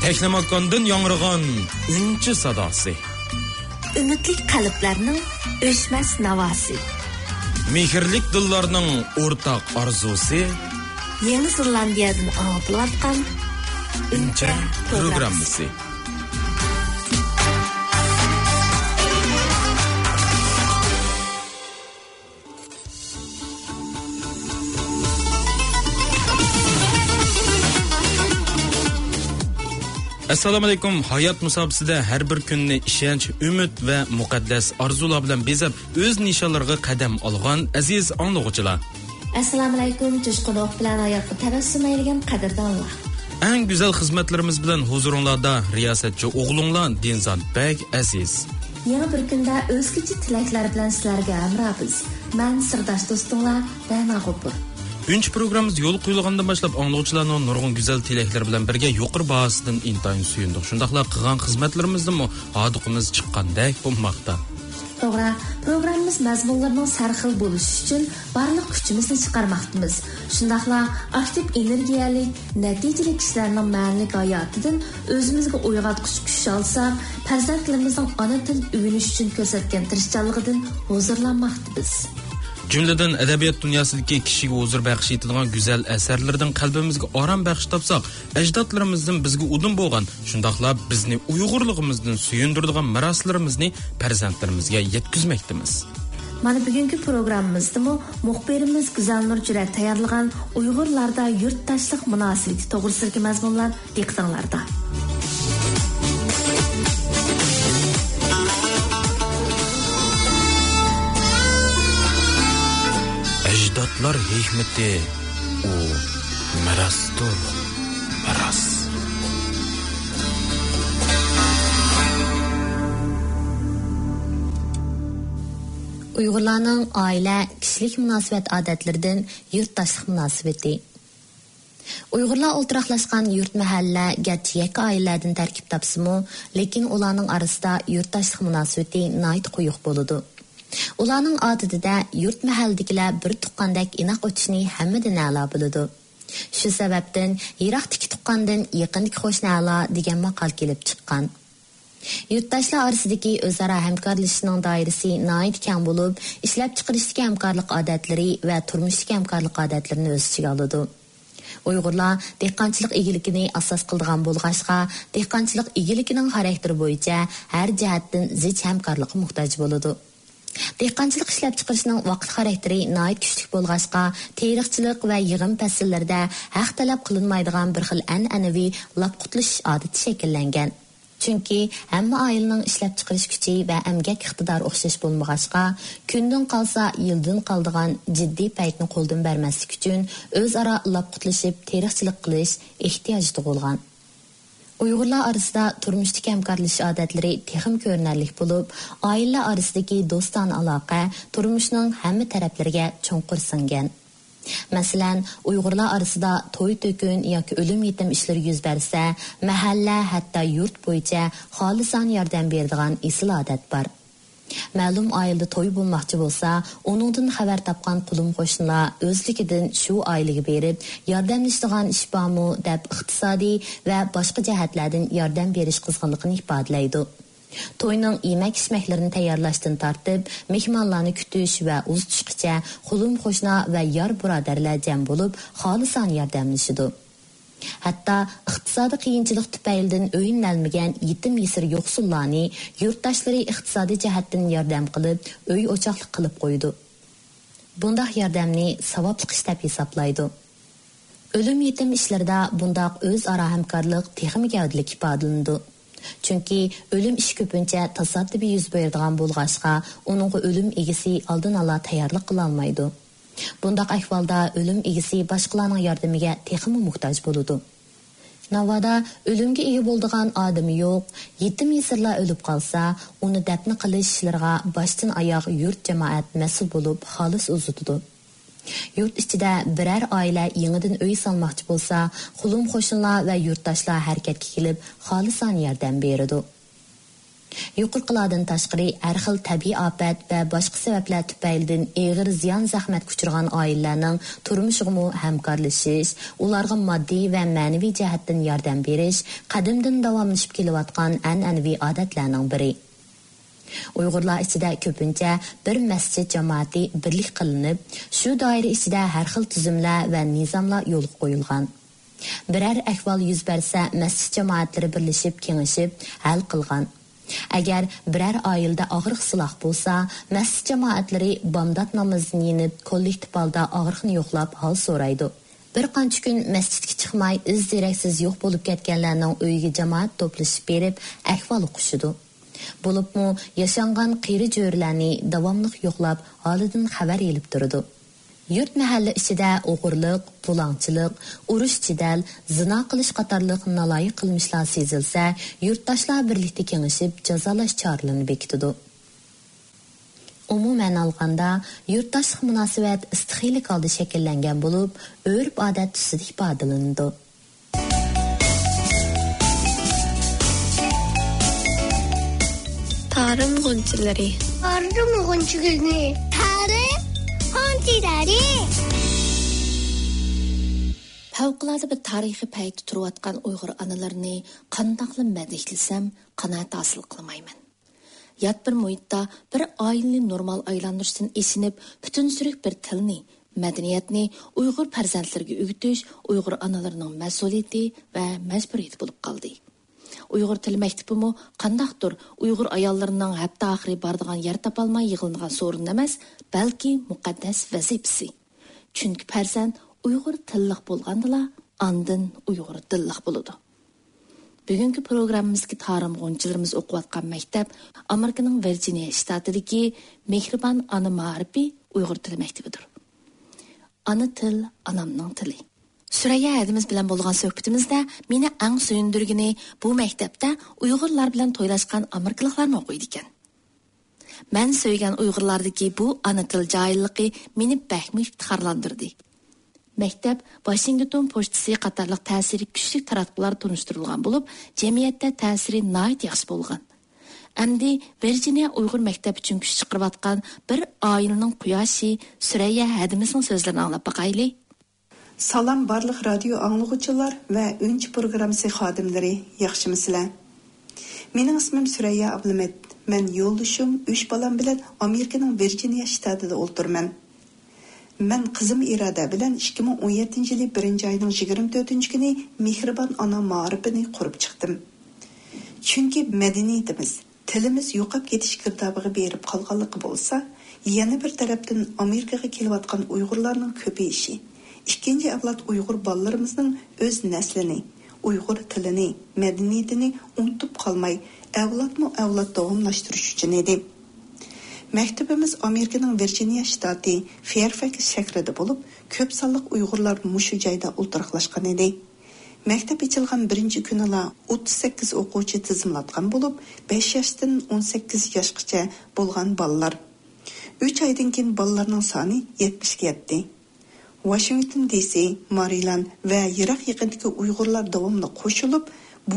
Texnomakondan yangrıgan ünçü sadası. Ümitlik qalblarning o'chmas navosi. Mehirlik dillarning o'rtaq arzusi. Yangi Zelandiyadan anglatilayotgan Uncha programmasi. Assalomu alaykum. Hayot musobaqasida har bir kunni ishonch, umid va muqaddas orzular bilan bezab o'z nishonlariga qadam olgan aziz anglag'uchilar. Assalomu alaykum. Jo'shqinoq bilan hayotga tabassum aylagan qadrdonlar. Eng go'zal xizmatlarimiz bilan huzuringlarda riyosatchi o'g'linglar Dinzod Bek aziz. Yana bir kunda o'zgacha tilaklar bilan sizlarga hamrohmiz. Men sirdosh do'stinglar Dana G'upur. Birinchi programmamiz yo'l qo'yilgandan boshlab anglag'uchilarning nurg'un go'zal tilaklar bilan birga yuqori bahosidan intayin suyundik. Shundaqla qilgan xizmatlarimizdan hodiqimiz chiqqandek bo'lmoqda. To'g'ri, programmamiz mazmunlarining sarxil bo'lishi uchun barliq kuchimizni chiqarmoqdamiz. Shundaqla aktiv energiyali, natijali kishilarning ma'naviy hayotidan o'zimizga uyg'otqich kuch olsak, farzandlarimizning ona til o'rganish uchun ko'rsatgan tirishchanligidan huzurlanmoqdamiz. Cümleden edebiyat dünyasındaki kişiye huzur bəxş etadigan güzel əsərlərdən qalbimizə aram bəxş tapsaq, əcdadlarımızdan bizə udun bolğan, şundaqla bizni Uyğurluğumuzdan suyundurduğan miraslarımızı farzandlarimizga yetkizməkdimiz. Mana bugünkü programımızda muxbirimiz Güzelnur Cürət tayarlagan Uyğurlarda yurttaşlıq münasibati to'g'risidagi mazmunlar diqqətinizdə. Ecdatlar hikmeti o mirastur, miras. Uyg'urlarning oila, kishilik munosabat odatlaridan yurtdoshlik munosabati. Uyg'urlar o'ltiraqlashgan yurt mahalla garchi yakka oilalardan tarkib topsa-mu, lekin ularning orasida yurtdoshlik munosabati nihoyat quyuq bo'ladi. Ularning odatida yurt mahallidagilar bir tuqqandek inoq o'tishni hammadan a'lo biladi. Shu sababdan yiroqdagi tuqqandan yaqindagi qo'shni a'lo degan maqol kelib chiqqan. Yurtdoshlar orasidagi o'zaro hamkorlashishning doirasi nihoyat keng bo'lib, ishlab chiqarishdagi hamkorlik odatlari va turmushdagi hamkorlik odatlarini o'z ichiga oladi. Uyg'urlar dehqonchilik egiligini asos qilgan bo'lg'ashqa, dehqonchilik egiligining xarakteri bo'yicha har jihatdan zich hamkorlikka muhtoj bo'ladi. Dehqonchilik ishlab chiqarishning vaqt xarakteri nihoyat kuchli bo'lg'ashqa, teriqchilik va yig'im fasllarida haq talab qilinmaydigan bir xil an'anaviy lopqutlish odati shakllangan. Chunki hamma oilaning ishlab chiqarish kuchi va amgak iqtidori o'xshash bo'lmag'ashqa, kundan qolsa yildan qoldigan jiddiy paytni qo'ldan bermaslik uchun o'zaro lopqutlashib teriqchilik qilish ehtiyoji tug'ilgan. Uyg'urlar orasida turmushdagi hamkorlashish odatlari texim ko'rinarli bo'lib, oilalar orasidagi do'stona aloqa turmushning hamma taraflariga cho'nqur singan. Masalan, Uyg'urlar orasida to'y-to'kun yoki o'lim yetim ishlar yuz bersa, mahalla hatto yurt bo'yicha xolisan yordam beradigan esil odat bor. Ma'lum oilada to'y bo'lmoqchi bo'lsa, uningdan xabar topgan qulum qo'shnilar o'zligidan shu oilaga berib, yordamlashadigan ish bormi deb iqtisodiy va boshqa jihatlardan yordam berish qizg'inligini ifodalaydi. To'yning yemak-ichmaklarini tayyorlashdan tortib, mehmonlarni kutish va o'z tushqicha qulum qo'shna va yor birodarlar jam bo'lib, xolisan yordamlashadi. Hatto iqtisodiy qiyinchilik tufaylidan o'yinlanmagan yetim yesir yo'qsullarni yurtdoshlari iqtisodiy jihatdan yordam qilib, uy o'choqlik qilib qo'ydi. Bunday yordamni savobli ish deb hisoblaydi. O'lim yetim ishlarida bunday o'zaro hamkorlik texnik gavdalik ifodalandi. Chunki o'lim ish ko'pincha tasoddifiy yuz beradigan bo'lg'ashqa, uning o'lim egasi oldin ola tayyorlik qila olmaydi. Bundaq ahvolda o'lim egasi boshqalarning yordamiga texmi muhtoj bo'ladi. Navoda o'limga ega bo'ladigan odami yo'q, yetim yesirlar o'lib qolsa, uni dafn qilish ishlariga boshdan oyoq yurt jamoat mas'ul bo'lib, xolis uzutdi. Yurt ichida biror oila yangidan uy solmoqchi bo'lsa, qulum qo'shnilar va yurtdoshlar harakatga kelib, xolisan yordam beradi. Yuqorqilardan tashqari har xil tabiiy ofat va boshqa sabablar tufaylidan og'ir ziyon zahmat uchirgan oilalarning turmushiga hamkorlashish, ularga moddiy va ma'naviy jihatdan yordam berish qadimdan davomlashib kelayotgan an'anaviy odatlarning biri. Uyg'urlar ichida ko'pincha bir masjid jamoati birlik qilinib, shu doira ichida har xil tizimlar va nizomlar yo'lga qo'yilgan. Biror ahvol yuz bersa, masjid jamoatlari birlashib, kengashib hal qilgan. Agar biror oilada og'riq siloh bo'lsa, masjid jamoatlari bomdod namozini yinib, kollektiv holda og'riqni yo'qlab hol so'raydi. Bir qancha kun masjidga chiqmay, iz deraksiz yo'q bo'lib ketganlarning uyiga jamoat to'plashib berib, ahvol o'qishidi. Bo'libmi, yashangan qiyri jo'rlarni davomli yo'qlab, holidan xabar elib turadi. Yurt mahalla ichida o'g'irlik, pulangchilik, urush jidal, zina qilish qatorliq naloyiq qilmishlar sezilsa, yurtdoshlar birlikda kengashib jazolash choralarini bekitadi. Umuman olganda, yurtdoshlik munosabat istiqiylik holda shakllangan bo'lib, urf-odat tusida ifodalanadi. Tarım g'unchilari. Tarım g'unchilari. Favqulodda bir tarixiy paytda turayotgan Uyg'ur onalarini qandoqli madhlasam qanoat hosil qilmayman. Yat bir muhitda bir oilani normal aylantirishdan esinib, butun suruq bir tilni, madaniyatni Uyg'ur farzandlariga o'rgatish Uyg'ur onalarining mas'uliyati va majburiyati bo'lib qoldi. Uyg'ur til maktabimi qandaqdir Uyg'ur ayollarining hatto oxiri boradigan yer topolmay yig'ilgan so'rin emas, balki muqaddas vazifasi. Chunki farzand Uyg'ur tilliq bo'lgandila, andin Uyg'ur tilliq bo'ladi. Bugungi programmamizga tarim g'unchilarimiz o'qiyotgan maktab Amerikaning Virginia shtatidagi Mehribon ona ma'rifi Uyg'ur til maktabidir. Ana til anamning tili. Süreyya hadimiz bilan bo'lgan suhbatimizda meni eng suyundirgani bu maktabda Uyg'urlar bilan to'ylashgan Amerikaliklarni o'qiydi ekan. Men söygan Uyg'urlardagi bu ana til joyilligi meni bakmi iftixorlantirdi. Maktab Washington pochtasi qatorliq ta'siri kuchli taratqular tunishtirilgan bo'lib, jamiyatda ta'siri nihoyat yaxshi bo'lgan. Endi Virginia Uyg'ur maktabi uchun kuch chiqarayotgan bir oilaning quyoshi Süreyya hadimizning so'zlarini anglab boqaylik. Salam barlıq radio anlıqçılar və öncü proqramsı xadimləri, yaxşımısılar? Mening ismim Süreyya Ablamet. Men yo'ldashim 3 balam bilan Amerikaning Virginia shtatida o'ltirman. Men qizim Irada bilan 2017-yili 1-oyning 24-kuni Mehribon ona ma'rifini qurib chiqdim. Chunki madaniyatimiz, tilimiz yo'qib ketish girdobiga berib qolganligi bo'lsa, yana bir tarafdan Amerikaga kelayotgan Uyg'urlarning ko'payishi İkinci avlod Uyg'ur bolalarımızın öz neslini, Uyg'ur tilini, medeniyetini unutib qolmay, avlodma-avlod davomlashtirish uchun edi. Maktabimiz Amerikaning Virginia shtati Fairfax shahrida bo'lib, ko'p sonliq Uyg'urlar mushu joyda o'ltiraqlashgan edi. Maktab ochilgan birinchi kunila 38 o'quvchi tizimlatgan bo'lib, 5 yoshdan 18 yoshgacha bo'lgan bolalar. 3 oydan keyin bolalarning soni 70 ga yetdi. Washington DC, Maryland ve Irak yaqinidagi Uyg'urlar davomli qo'shilib, bu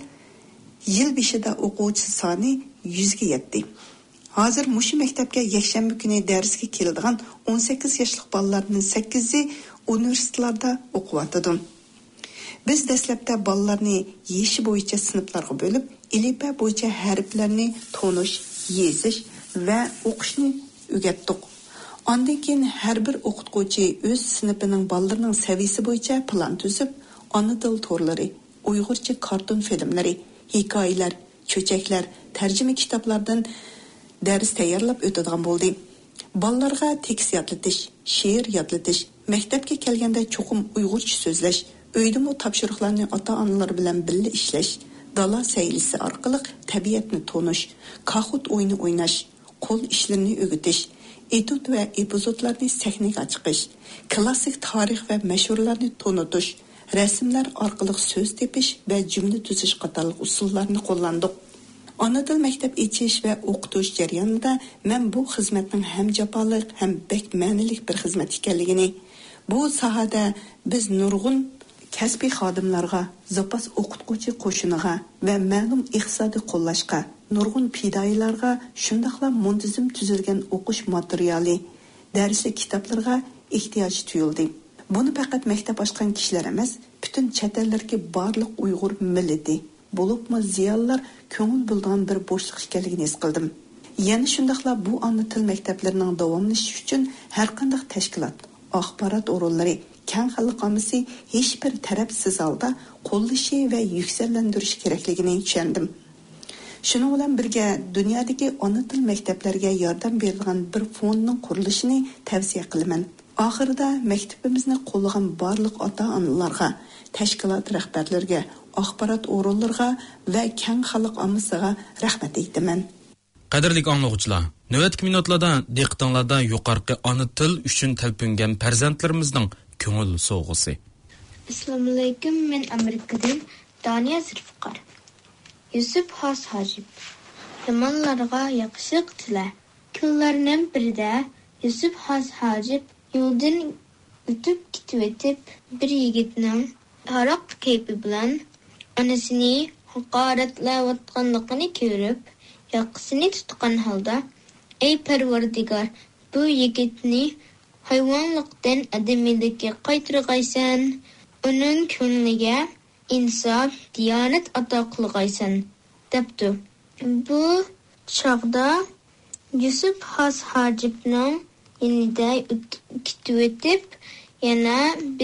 yil beshida o'quvchi soni 100 ga yetdi. Hozir mushu maktabga yakshanba kuni darsga keladigan 18 yoshli bolalarning 8i universitetlarda o'qiyotdi. Biz dastlabda bolalarni yeshi bo'yicha sinflarga bo'lib, ilipa bo'yicha harflarni tonish, yezish va o'qishni o'rgatdik. Ondan keyin har bir o'qituvchi o'z sinfining bolalarining saviyasi bo'yicha plan tuzib, ona til to'rlari, Uyg'urcha karton filmlari, hikoyalar, cho'chaklar, tarjima kitoblardan dars tayyorlab o'tadigan bo'ldi. Bolalarga tekst yodlatish, she'r yodlatish, maktabga kelganda cho'qim Uyg'urcha so'zlash, uydimi topshiriqlarni ota-onalar bilan birga ishlash, dala saylisi orqali tabiatni tonish, kahut o'yini o'ynash, qo'l ishlarini o'rgatish, etud va epizodlarni sahnaga chiqish, klassik tarix va mashhurlarni tanitish, rasmlar orqali so'z tepish va jumla tuzish qatorliq usullarni qo'llandik. Ona til maktab echish va o'qitish jarayonida men bu xizmatning ham jafoliq, ham bek ma'nilik bir xizmat ekanligini, bu sohada biz nurg'un kasbiy xodimlarga, zapas o'qituvchi qo'shiniga va ma'lum iqtisodiy qo'llashga, nurg'un fidoyilarga shundoqla muntazam tuzilgan o'qish materiali, darslik kitoblarga ehtiyoj tuyuldi. Buni faqat maktab ochgan kishilar emas, butun chet ellardagi barliq Uyg'ur millati, bo'libmi ziyonlar ko'ngil bo'lgan bir bo'shliq ekanligini his qildim. Yana shundoqla bu ona til maktablarining davomlashishi uchun har qanday tashkilot, axborot o'rinlari, keng xalq omasi hech bir tarafsiz holda qo'llashi va yuksallantirish kerakligini tushundim. Shuning bilan birga dunyodagi ona til maktablariga yordam berilgan bir fondning qurilishini tavsiya qilaman. Oxirida maktabimizni qo'llagan barliq ota-onalarga, tashkilot rahbarlariga, axborot o'rinlariga va keng xalq omasiga rahmat aytaman. Qadrli anglag'uchilar, navbatdagi minutlarda diqqatingizda yuqorqi ona til uchun talpingan farzandlarimizning ko'ngil so'g'isi. Assalomu alaykum, men Amerikadan Daniya Zulfiqar. Yusuf Has Hajib. Zamonlarga yaxshilik tila. Kunlarning birida Yusuf Has Hajib yo'ldan o'tib ketib, bir yigitning haroq kayfi bilan onasini haqoratlayotganligini ko'rib, yoqasini tutgan holda, "Ey Parvardigor, bu yigitni hayvonlikdan adamiylikka qaytargaysan, uning ko'ngliga insof, diyonat ato qilgaysan" debdi. Bu chog'da Yusuf Has Hajibning yanida ketib, yana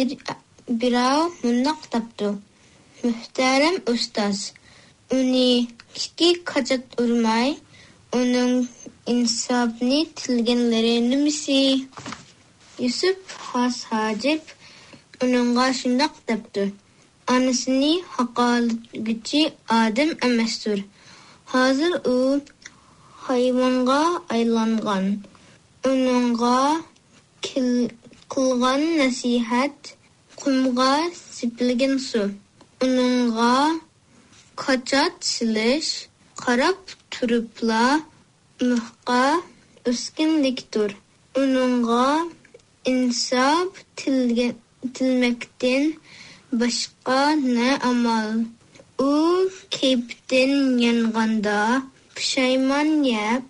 birov mundoq debdi: "Muhtaram ustoz, uni kichki qajat urmay, uning insofni tilganlari nimasi?" Yusuf Has Hajib uningga shundoq debdi: "Onasini haqoratlovchi odam emasdir. Hozir u hayvonga aylangan. Uningga qilgan nasihat qumga sepilgan suv. Uningga qachat silish, qarab turibla muhqa o'sganlikdir. Uningga insof tilmakdan boshqa ne amal. U kayfdan yonganda pushaymon yeb,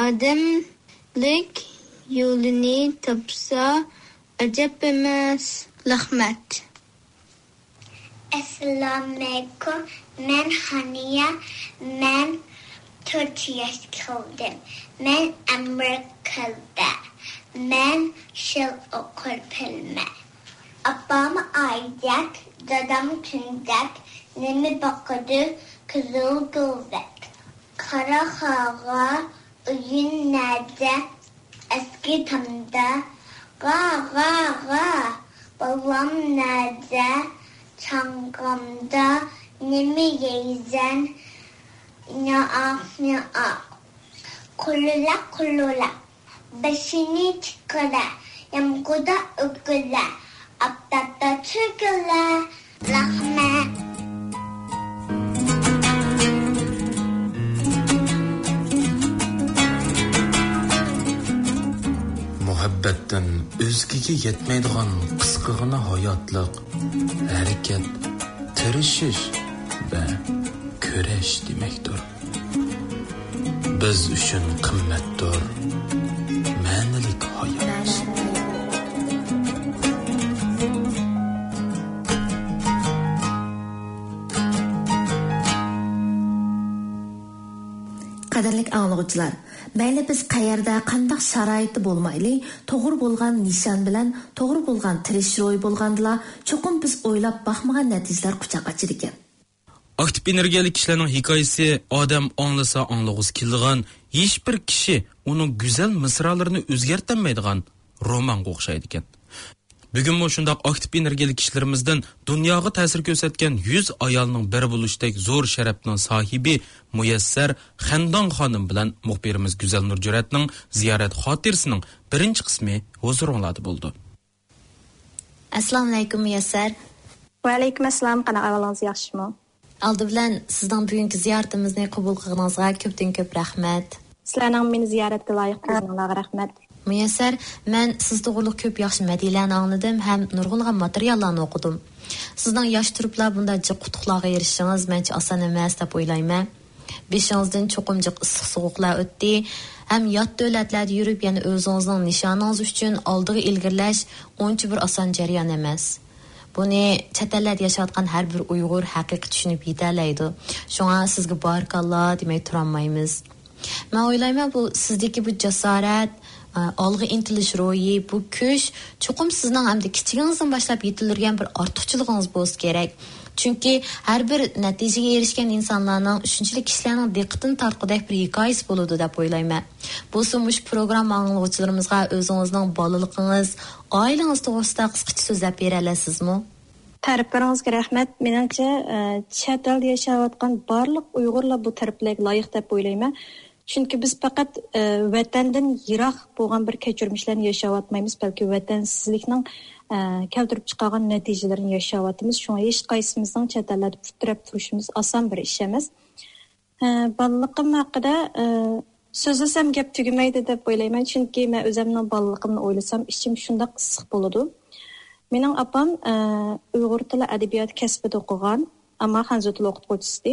odamlik yo'lini topsa ajab emas." Rahmat. Assalamu alaikum. Men Haniya. Men 4 yaşındayım. Men Amerika'da. Men şıl okul bilmem. Abam aydak, dadam tündek, nemi bakıdı kızıl gülbek. Kara hağa, uyun nerede, eski tamda, ga ga ga, babam nerede, çangamda, nemi yeyzen, ne ah, kulula, başını çıkara, yamkuda ukula, aptata çıkala, rahmet. Muhabbatdan o'zgaga yetmaydigan qisqagina hayotlik, harakat, tirishish va kurash demakdir. Biz uchun qimmatdir ma'nilik hayot. Qadrlik anglag'uchilar, mayli biz qayerda qanday sharoitda bo'lmayli, to'g'ri bo'lgan nishon bilan, to'g'ri bo'lgan tirish ro'y bo'lgandila, cho'qim biz o'ylab baxmagan natijalar quchoq ochar ekan. Aktiv energiyalik kishilarning hikoyasi odam anglasa anglag'us kelgan, hech bir kishi uning go'zal misralarini o'zgartirmaydigan romanga o'xshaydi ekan. Bugun mo shundoq aktiv energiyalik kishilarimizdan dunyoga ta'sir ko'rsatgan 100 ayolning biri bo'lishdek zo'r sharafning sohibi Muyassar Xandon xonim bilan muxbirimiz Güzel Nurjuratning ziyorat xotirasining birinchi qismi huzuringlarda bo'ldi. Assalomu alaykum Muyassar. Va alaykum assalom, qanaqa ahvolingiz yaxshimi? Aldı bilan sizning bugungi ziyoratimizni qabul qilganingizga ko'p rahmat. Sizlarning meni ziyoratga loyiq bo'lganingizga rahmat. Muyassar, men siz to'g'riliq ko'p yaxshi madhiyalarni angladim ham nurg'unlagan materiallarni o'qidim. Sizning yosh turiblar bunda qutuqlarga erishishingiz mencha oson emas deb o'ylayman. Beshingizdan cho'qimjiq issiq sovuqlar o'tdi. Ham yot davlatlarda yurib, yana o'zingizning nishoningiz uchun oldiga ilgirlash uncha bir oson jarayon emas. Buni chet ellarda yashayotgan har bir Uyg'ur haqiqiy tushunib yetalaydi. Shunga sizga barakalloh demay turolmaymiz. Men o'ylayman bu sizdagi bu jasorat, olg'a intilish ro'yi, bu kuch cho'qim sizning hamda kichigingizdan boshlab yetilirgan bir ortiqchiligingiz bo'lsa kerak. Chunki har bir natijaga erishgan insonlarning shunchalik kishilarning diqqatini tortqudek bir hikoyasi bo'ladi deb o'ylayman. Bu sumush program anglovchilarimizga o'zingizning bolaligingiz, oilangiz to'g'risida qisqacha so'zlab bera olasizmi? Ta'riflaringizga rahmat. Meningcha, chet elda yashayotgan barliq Uyg'urlar bu ta'riflarga loyiq deb o'ylayman. Chunki biz faqat vatandan yiroq bo'lgan bir kechirmishlarni yashayotmaymiz, balki vatansizlikning keltirib chiqargan natijalarini yashayotimiz. Shunga hech qaysimizning chet ellarda putirab turishimiz oson bir ish emas. Balliqim haqida so'zlasam gap tugamaydi deb o'ylayman, chunki men o'zimning balliqimni o'ylasam ichim shunday issiq bo'ladi. Mening opam Uyg'ur tili adabiyot kasbida o'qigan, ammo Xanzo tili o'qituvchisi.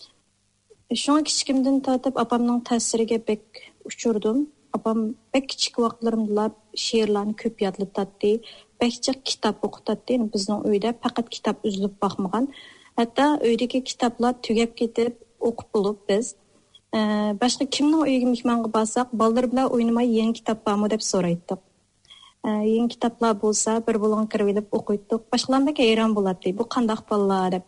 Shunga kichikimdan tortib opamning ta'siriga bek uchirdim. Opam bek kichik vaqtlarimda she'rlarni ko'p yodlab tatdi, bekcha kitob o'qitatdi. Bizning uyda faqat kitob uzilib boqmagan. Hatto uydagi kitoblar tugab ketib o'qib bo'lib biz boshqa kimning uyiga mehmonga borsak, bolalar bilan o'ynamay yangi kitob bormi deb so'raydik. Yangi kitoblar bo'lsa, bir bo'lgan kirib olib o'qiydik. Boshqalarga hayron bo'ladi. Bu qanday bolalar deb.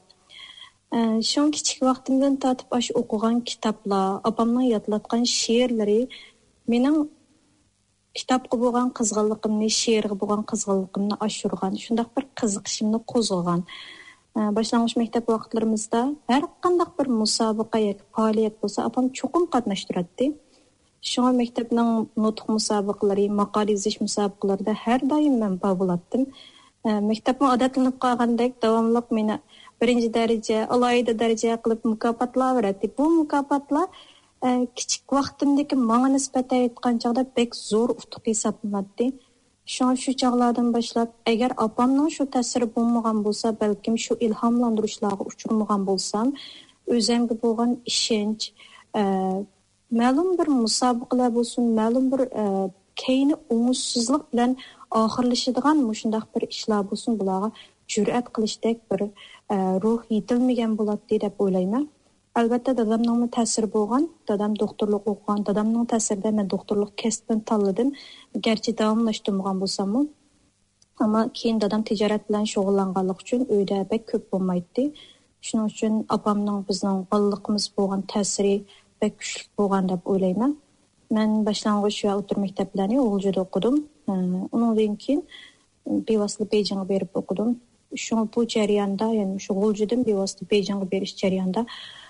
Shun kichik vaqtimdan tortib aş o'qigan kitoblar, opamning yodlatgan she'rlari mening kitobga bo'lgan qizg'inligimni, she'rga bo'lgan qizg'inligimni oshirgan, shunday bir qiziqishimni qo'zg'agan. Boshlang'ich maktab vaqtlarimizda har qanday bir musobaqa yoki faoliyat bo'lsa, opam cho'qim qatnashtiradi. Shunga maktabning nutq musobaqalari, maqola yozish musobaqalarida har doim men bo'ladim. Maktabning odatlanib qolgandek davomli meni birinchi daraja, alohida daraja qilib mukofotlar beradi. Bu mukofotlar kichik vaqtimdagi menga nisbatan aytgan chog'da bek zo'r utuq hisoblanadi. Shu chog'lardan boshlab, agar opamning shu ta'siri bo'lmagan bo'lsa, balkim shu ilhomlantirishlarga uchirmagan bo'lsam, o'zimga bo'lgan ishonch, ma'lum bir musobaqalar bo'lsin, ma'lum bir keyni umutsizlik bilan oxirlashadigan shunday bir ishlar bo'lsin, bularga jur'at qilishdek bir ruh yetilmagan bo'ladi deb o'ylayman. Albatta dadamning ta'siri bo'lgan, dadam doktorlik o'qigan, dadamning ta'sirida men doktorlik kasbini tanladim. Garchi davomlashtirmagan bo'lsam, ammo keyin dadam tijorat bilan shug'ullanganlik uchun uyda bek ko'p bo'lmaydi. Shuning uchun opamning bizning bolaligimiz bo'lgan ta'siri bek kuchli bo'lgan deb o'ylayman. Men boshlang'ich va o'rta maktablarni G'uljida o'qidim. Undan keyin bevosita Beyjingga berib o'qidim. Shu bu jarayonda, ya'ni shu G'uljidan bevosita Beyjingga berish jarayonida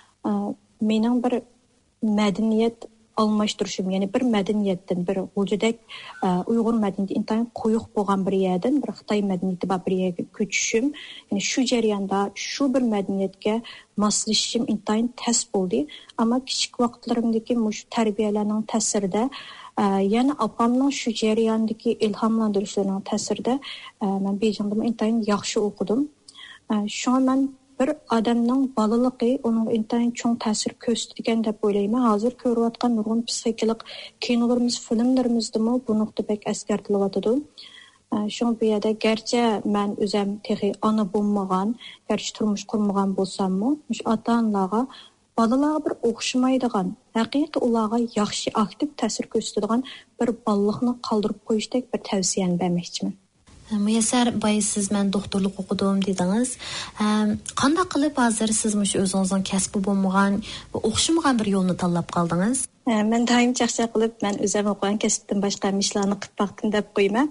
mening bir madaniyat almashtirishim, ya'ni bir madaniyatdan bir G'uljidek Uyg'ur madaniyati intayin qo'yiq bo'lgan bir yerdan bir Xitoy madaniyati bor bir yerga ko'chishim, ya'ni shu jarayonda shu bir madaniyatga moslashishim intayin tez bo'ldi. Ammo kichik vaqtlarimdagi shu tarbiyalarning ta'sirida, yana opamning shu jarayondagi ilhomlantirishlarining ta'sirida men Beyjingda intayin yaxshi o'qidim. Shunga men bir odamning bolaligi uning intayin cho'ng ta'sir ko'rsatgan deb o'ylayman. Hozir ko'rayotgan nurg'un psixikalik kinolarimiz, filmlarimizdami bu nuqta bek askartilyotdi. Shunga bu yerda garchi men o'zim texi ona bo'lmagan, garchi turmush qurmagan bo'lsam-mu, shu ota-onalarga bolalarga bir o'xshamaydigan, haqiqiy ularga yaxshi aktiv ta'sir ko'rsatadigan bir bolalikni qoldirib qo'yishdek bir tavsiyani bermoqchiman. Muyassar boy siz men doktorlik o'qidim dedingiz. Qanday qilib hozir siz o'zingizning kasbi bo'lmagan va o'xshamagan bir yo'lni tanlab qoldingiz? Men doim chaqchaq qilib, men o'zim o'qigan kasbdan boshqa ishlarni qilib baqdim deb qo'yman.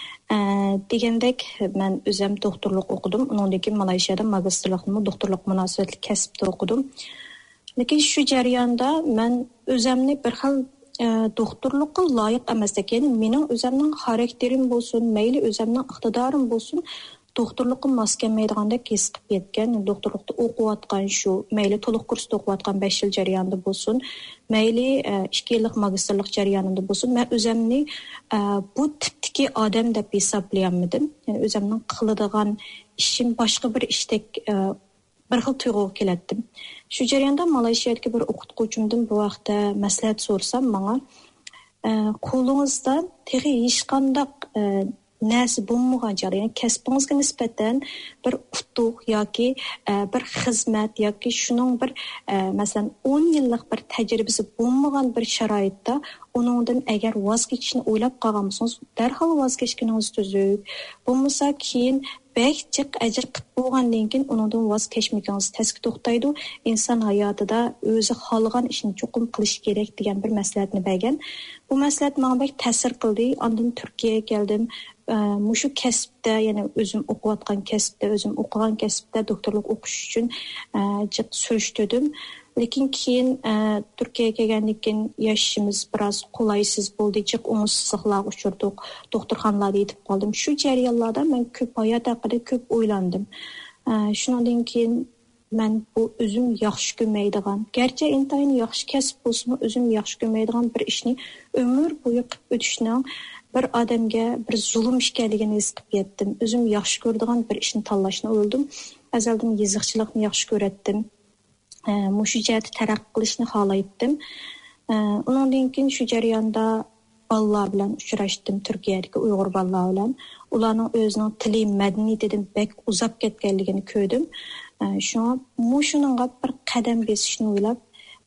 Degandek, men o'zim doktorlik o'qidim. Undan keyin Malayziyada magistrlikni doktorlik munosabatli kasbda o'qidim. Lekin shu jarayonda men o'zimni bir xil doktorlikqa loyiq emasdek, ya'ni mening o'zimning xarakterim bo'lsin, mayli o'zimning iqtidorim bo'lsin, doktorlikqa mos kelmaydigandek his qilib yetgan. Doktorlikda o'qiyotgan shu, mayli to'liq kursda o'qiyotgan 5 yil jarayonida bo'lsin, mayli 2 yillik magistrlik jarayonida bo'lsin, men o'zimni bu tipdagi odam deb hisoblayolmadim. Ya'ni o'zimning qiladigan ishim boshqa bir ishdek bir xil tuyg'uga kelatdim. Shu jarayonda Malayziyadagi bir o'qituvchimdan bu vaqtda maslahat so'rsam, menga qo'lingizdan texi hech qanday narsa bo'lmagan joyda, ya'ni kasbingizga nisbatan bir utuq yoki bir xizmat yoki shuning bir masalan 10 yillik bir tajribasi bo'lmagan bir sharoitda uningdan agar voz kechishni o'ylab qolgan bo'lsangiz, darhol voz kechganingiz tuzuk. Bo'lmasa keyin jiq ajr qilib bo'lgandan keyin uningdan voz kechmagangiz tasga to'xtaydi. Inson hayotida o'zi xohlagan ishni cho'qim qilish kerak degan bir maslahatni bergan. Bu maslahat menga ta'sir qildi. Ondan Turkiyaga keldim. Mushu kasbda, ya'ni o'zim o'qiyotgan kasbda, o'zim o'qigan kasbda doktorlik o'qish uchun jiq surishtirdim. Lekin keyin Turkiyaga kelgandan keyin yashashimiz biroz qulaysiz bo'ldi. Jiq o'ngsizliklarga uchirdik. Doktorxonalarda yetib qoldim. Shu jarayonlarda men ko'p hayot haqida ko'p o'ylandim. Shundan keyin men bu o'zim yaxshi ko'rmaydigan, garchi intayin yaxshi kasb bo'lsa-mu, o'zim yaxshi ko'rmaydigan bir ishni umr bo'yi qilib o'tishning bir odamga bir zulm ekanligini his qilib yetdim. O'zim yaxshi ko'radigan bir ishni tanlashni o'yladim. Azaldan yeziqchilikni yaxshi ko'ratdim. Mushu jihatda taraqqiy qilishni xohlaydim. Undan keyin shu jarayonda bolalar bilan uchrashdim, Turkiyadagi Uyg'ur bolalar bilan. Ularning o'zining tili, madaniyatidan bek uzab ketganligini ko'rdim. Shuningga bir qadam besishni o'ylab,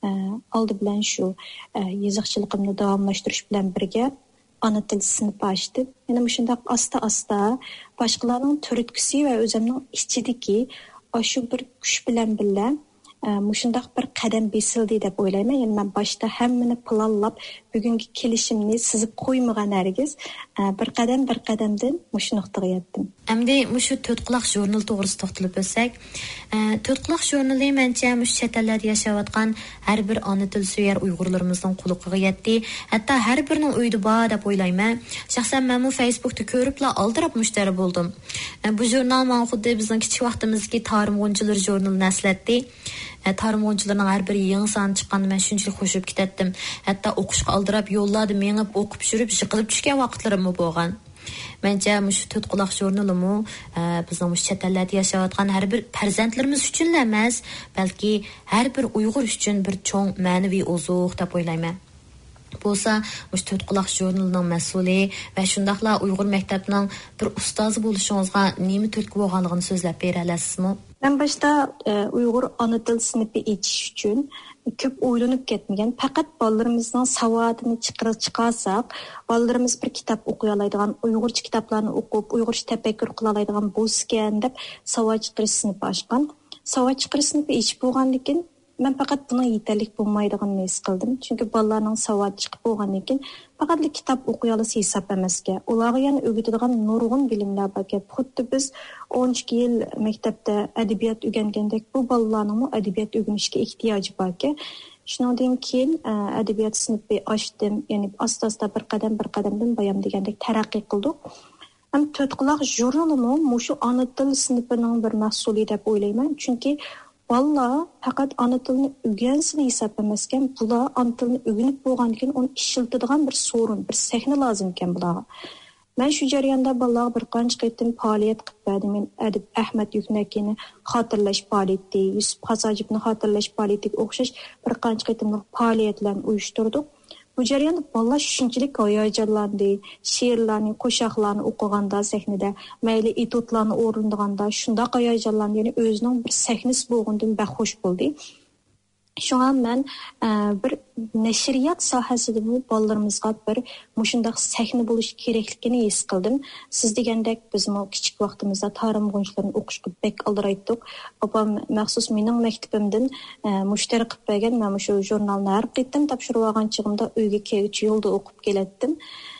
oldi bilan shu yeziqchiligimni davomlashtirish bilan birga ana til sinfi ochdim. Yana shunday asta-asta boshqalarning turtkisi va o'zimning ichidagi shu bir kuch bilan birga mushundaq bir qadam besildi deb o'ylayman. Yani men boshda hammani planlab bugungi kelishimni sizib qo'ymagan hargiz bir qadamdan mushu nuqtaga yetdim. Endi mushu to'tquloq jurnal to'g'risida to'xtalib o'tsak, to'tquloq jurnali mencha mush chet ellarda yashayotgan har bir ona til suyar Uyg'urlarimizning quliqiga yetdi. Hatto har birining uyida bor deb o'ylayman. Shaxsan men bu Facebookda ko'ribla aldirab mushtari bo'ldim. Bu jurnal men xuddi bizning kichik vaqtimizdagi Tarimg'unchilar jurnalini eslatdi. Tarimg'unchilarning har biri yangi son chiqqanda men shunchalik xo'shib ketdim. Hatto o'qishga aldirab yo'llarda menib o'qib yurib, yiqilib tushgan vaqtlarim bo'lgan. Mencha mushu to'tquloq jurnalimi bizning mush chet ellarda yashayotgan har bir farzandlarimiz uchun emas, balki har bir Uyg'ur uchun bir cho'ng ma'naviy ozuq deb o'ylayman. Bo'lsa, mush to'tquloq jurnalining mas'uli va shundaqla Uyg'ur maktabining bir ustozi bo'lishingizga nima turtki bo'lganligini so'zlab bera olasizmi? Ben başta Uyg'ur ana til sinfi echish uchun ko'p o'ylanib ketmagan. Faqat bolalarımızning savodini chiqarsak, bolalarimiz bir kitob o'qiy oladigan, Uyg'urcha kitoblarni o'qib, Uyg'urcha tafakkur qila oladigan bo'lsa-kan deb savod chiqarish sinfi ochgan. Savod chiqarish sinfi ichib bo'lgandan keyin men faqat buni yetarlik bo'lmaydiganini his qildim. Chunki bolalarning savod chiqib bo'lgandan keyin faqat kitob o'qiy olsa hisob emasga. Ularga yana o'rgatadigan nurg'un bilimlar bor. Xuddi biz 10 yil maktabda adabiyot o'rgangandek bu bolalarning adabiyot o'rganishga ehtiyoji bor. Shundan keyin adabiyot sinfi ochdim. Ya'ni asta-asta bir qadamdan bayam degandek taraqqiy qildik. Ham to'tquloq jurnalimi mushu ana til sinfining bir mas'uli deb o'ylayman. Chunki Vallahi faqat ana tilni o'rgansini hisob emaskan, bular ana tilni o'rganib bo'lgandan keyin uni ishiltadigan bir so'rin, bir sahna lozim ekan bularga. Men shu jarayonda bolalarga bir qancha qaytim faoliyat qilib berdim. Men Adib Ahmad Yuknakini xotirlash faoliyati, Yusuf Qasojibni xotirlash faoliyatiga o'xshash bir qancha qaytim faoliyatlarni uyushtirdik. Bu jarayonda bolalar shunchalik hayajonlandi, she'rlarni, qo'shiqlarni o'qiganda sahnada, mayli etudlarni o'rindaganda shunday hayajonlandi, ya'ni o'zining bir sahnasi bo'lgandan baxush bo'ldi. Shunga men bir nashriyat sohasida bu bolalarimizga bir mushundaq sahna bo'lish kerakligini his qildim. Siz degandek biz kichik vaqtimizda Tarimg'unchilarni o'qishga bek aldiraydik. Opam maxsus mening maktabimdan mushtari qilib bergan, men shu jurnalni har qaytim topshirib olgan chig'imda uyga kelgach yo'lda o'qib kelatdim.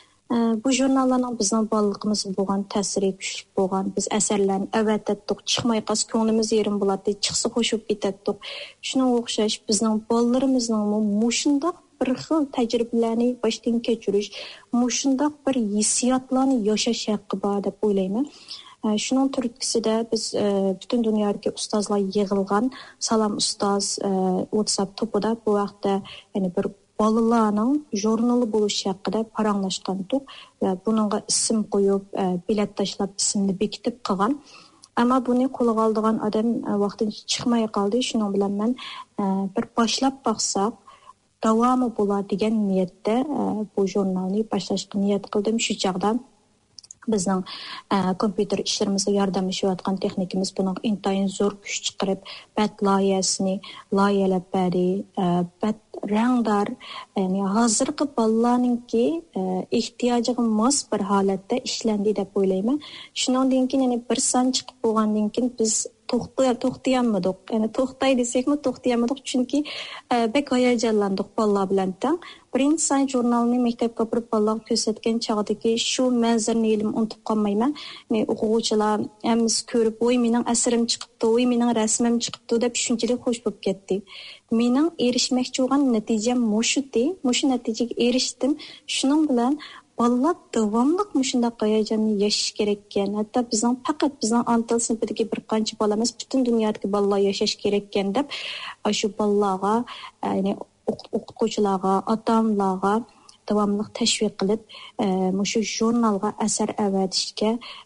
Bu jurnallarning bizning bolaligimizga bo'lgan ta'siri kuchli bo'lgan. Biz asarlarni avatdik, chiqmay qas ko'nglimiz yerim bo'ladi, chiqsa qo'shib ketdik. Shunga o'xshash bizning bolalarimizning mushundaq bir xil tajribalarni boshdan kechirish, mushundaq bir hissiyotlarni yashash haqqi bor deb o'ylayman. Shuning turtkisida biz butun dunyodagi ustozlar yig'ilgan Salom ustoz WhatsApp topida bu vaqtda ya'ni bir bolalarning jurnali bo'lishi haqida paranglashgandik va buningga ism qo'yib, bilet tashlab ismni bekitib qilgan. Ama bunu qo'lga oladigan odam vaqtincha chiqmay qoldi. Shuning bilan men bir boshlab baqsaq davomi bo'ladi degan niyatda bu jurnalni boshlashga niyat qildim. Shu chaqda bizning kompyuter ishlarimizga yordamlashayotgan texnikimiz buning intayin zo'r kuch chiqarib, bat loyihasini loyihalab berdi. Bat rangdor, ya'ni hozirgi bolalarningki ehtiyojiga mos bir holatda ishlandi deb o'ylayman. Shundan keyin yana bir son chiqib bo'lgandan keyin biz to'xtayolmadik. Yani to'xtay desekmi to'xtayolmadik, chunki bek hayajonlandik bolalar bilan tang. Birinchi son jurnalni maktabga borib bolalarga ko'rsatgan chog'dagi shu manzarani elim unutib qolmayman. Yani o'quvchilar hammasi ko'rib, "Voy, mening asrim chiqibdi, voy, mening rasmim chiqibdi" deb shunchalik xush bo'lib ketdi. Mening erishmoqchi bo'lgan natijam mushu natijaga erishdim. Shuning bilan bolalar davomli mushundaq hayajonni yashash kerak ekan. Hatto faqat bizning Antal sinfidagi bir qancha bola emas, butun dunyodagi bolalar yashash kerak ekan deb shu bolalarga, ya'ni o'qituvchilarga, ota-onalarga davomli tashviq qilib, mushu jurnalga asar avatishga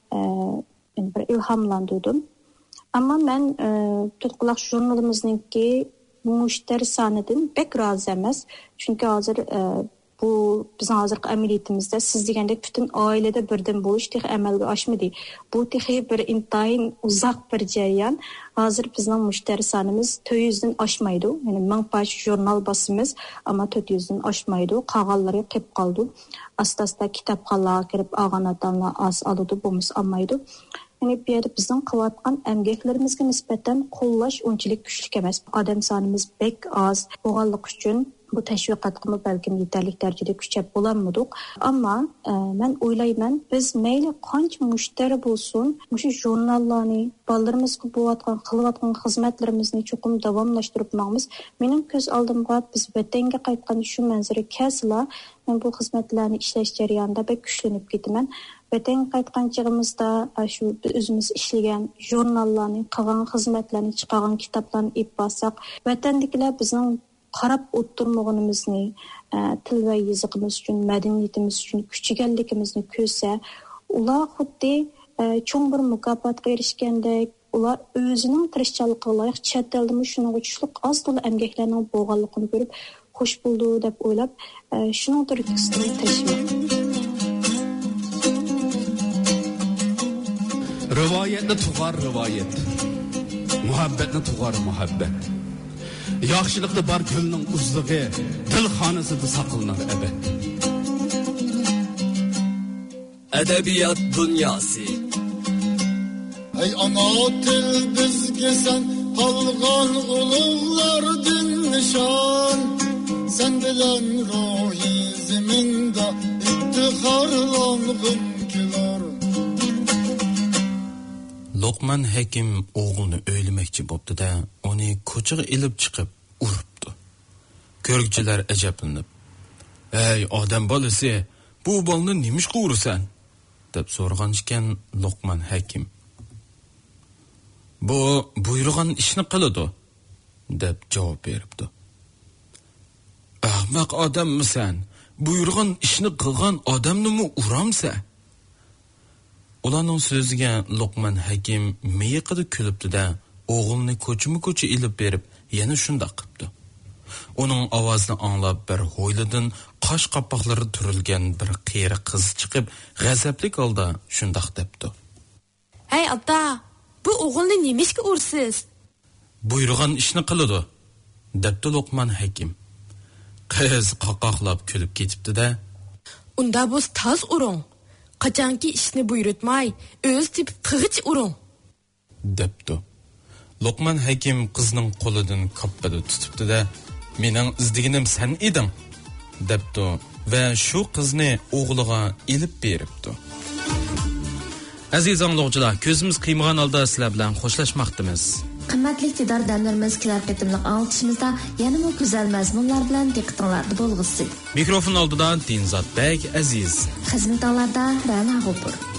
bir ilhomlandim. Ammo men tutquloq jurnalimizningki mushtari sonidan bek rozi emas. Chunki hozir bu bizning hozirgi amaliyatimizda siz degandek butun oilada birdan bo'lish texi amalga oshmadi. Bu texi bir intayin uzoq bir jarayon. Hozir bizning mushtari sonimiz 400 dan oshmaydi. Ya'ni 1000 parcha jurnal bosimiz, ammo 400 dan oshmaydi. Qolganlari qolib qoldi. Asta-asta kitobxonlarga kirib olgan odamlar oz oladi, bo'lmasa olmaydi. Yani bu yerda bizning qilayotgan emgaklarimizga nisbatan qo'llash unchalik kuchli emas. Odam sonimiz bek oz bo'lganligi uchun bu tashviqotga balkim yetarli darajada kuchab bo'lolmadik. Ammo men o'ylayman, biz mayli qancha mushtari bo'lsin, shu jurnallarni bolalarımizga qilayotgan xizmatlarimizni cho'qim davomlashtirib maqmiz. Mening ko'z oldimga biz vatanga qaytgan shu manzara kasla, men bu xizmatlarni ishlash jarayonida bek kuchlanib ketaman. Vatan qaytgan chig'imizda shu o'zimiz ishlagan jurnallarni, qilgan xizmatlarni, chiqargan kitoblarni ib bosaq, vatandagilar bizning qarab o'tirmoqimizni, til va yozig'imiz uchun, madaniyatimiz uchun kuchiganligimizni ko'rsa, ular xuddi cho'ng bir mukofotga erishgandek, ular o'zining tirishchiligiga loyiq chet eldimi shuning uchun oz to'la emgaklarning bo'lganligini ko'rib xush bo'ldi deb o'ylab, shuning turtkistidan tashviq. Rivoyatni tug'ar rivoyat, muhabbatni tug'ar muhabbat. Yaxshilikda bar gulning uzlig'i, dil xonasida saqlanar abad. Adabiyot dunyosi. Ey ana til bizga sen qolgan ulug'lardan nishon, sen bilan ruhi zaminda iftixorlanğım kelar. Luqman Hakim o'g'lini o'ylamoqchi bo'pti-da, uni ko'chaga ilib chiqib uribdi. Ko'rgchilar ajablanib, "Ey odam bolasi, bu bolni nimishqa ursan?" deb so'ragan ekan Luqman Hakim. "Bu buyurgan ishni qiladi" deb javob beribdi. "Ahmoq odammisan? Buyurgan ishni qilgan odamni uramsa?" Ularning so'ziga Luqman Hakim miyiqida kulibdi-da, o'g'lini ko'chma-ko'cha ilib berib, yana shunday qilibdi. Uning ovozini anglab bir ho'ylidan qosh qapoqlari turilgan bir qiyri qiz chiqib, g'azablik holda shunday debdi. "Ey ota, bu o'g'ilni nimishga ursiz?" "Buyurgan ishni qiladi", debdi Luqman Hakim. Qiz qaqoqlab kulib ketibdi-da. "Unda bu taz uring. Qachonki ishni buyurtmay, o'z tepib qig'ich uring", debdi. Luqman Hakim qizning qo'lidan qoppada tutibdi-da, "Mening izdiginim sen eding", debdi va shu qizni o'g'liga ilib beribdi. Aziz anglovchilar, ko'zimiz qiymagan holda sizlar bilan xo'shlashmoqdamiz. Qimmatli tidor damlarimiz kelar qitimliq anglitishimizda yanada go'zal mazmunlar bilan diqqatingizda bo'lg'isi. Mikrofon oldida Dinzod Bek Aziz. Xizmatlarda Ra'no G'ofur.